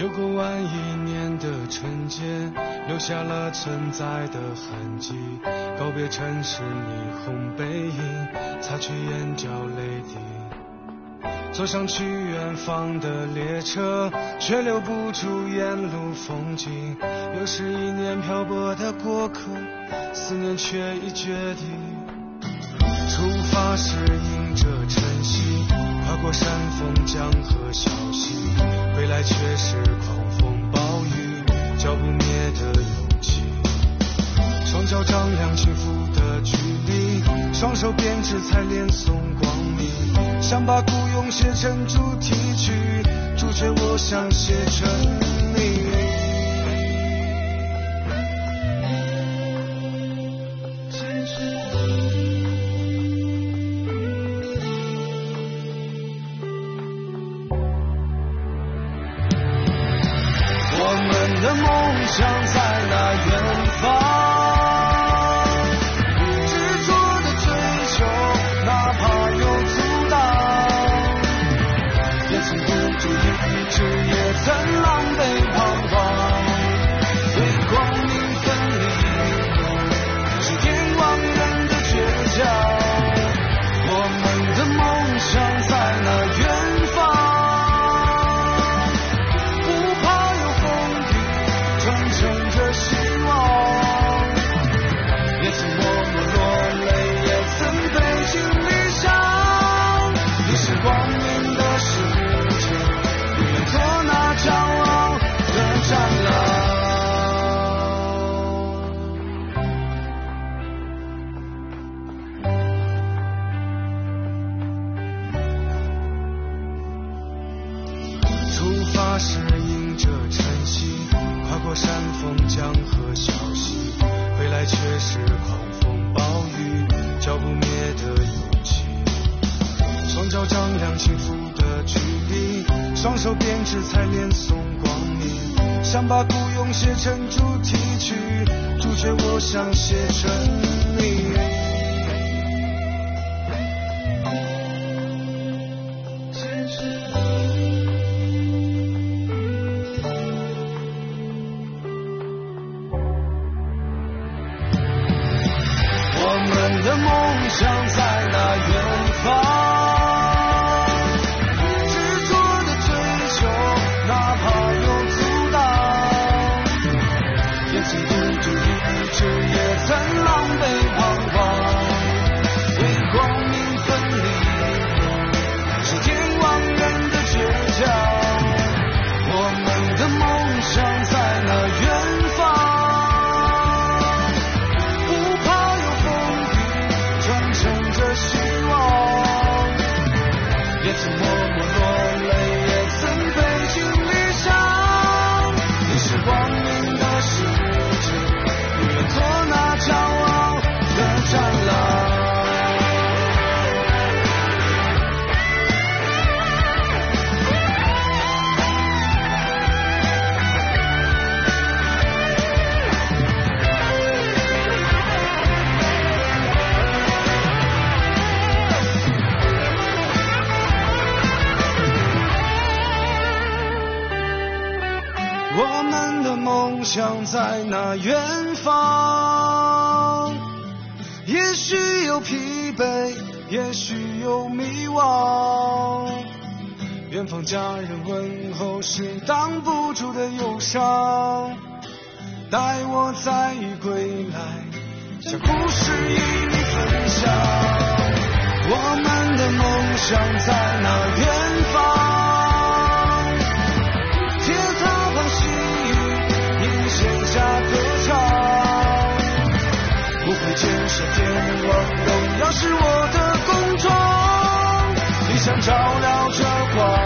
有过完一年的春节，留下了存在的痕迹。告别城市霓虹背影，擦去眼角泪滴。坐上去远方的列车，却留不住沿路风景。又是一年漂泊的过客，思念却已决堤。出发时迎着晨曦，跨过山峰江河小溪，回来却是狂风暴雨，浇不灭的勇气。双脚丈量幸福的距离，双手编织才连送光明。想把孤勇写成主题曲，主角我想写成你。的梦想在那远方，执着的追求，哪怕有阻挡，也曾孤注一掷，也曾狼狈彷徨。为光明分离，是天亡人的倔强。我们的梦想在那远方。是迎着晨曦，跨过山峰江河小溪，回来却是狂风暴雨，浇不灭的勇气。双脚丈量幸福的距离，双手编织才连送光明。想把孤勇写成主题曲，主角我想写成你。的梦想在那远方，执着的追求，哪怕有阻挡，也曾孤注一掷，也曾狼狈彷徨。为光明分离，是天亡人的倔强。我们的梦想在那远方。也曾默默落泪，也曾背井离乡。你是光明的使者，不愿做那骄傲的战狼。我们的梦想在那远方，也许有疲惫，也许有迷惘。远方家人问候是挡不住的忧伤，待我再归来，将故事与你分享。我们的梦想在那远方。不会见识天王荣耀是我的工作，理想照亮着光。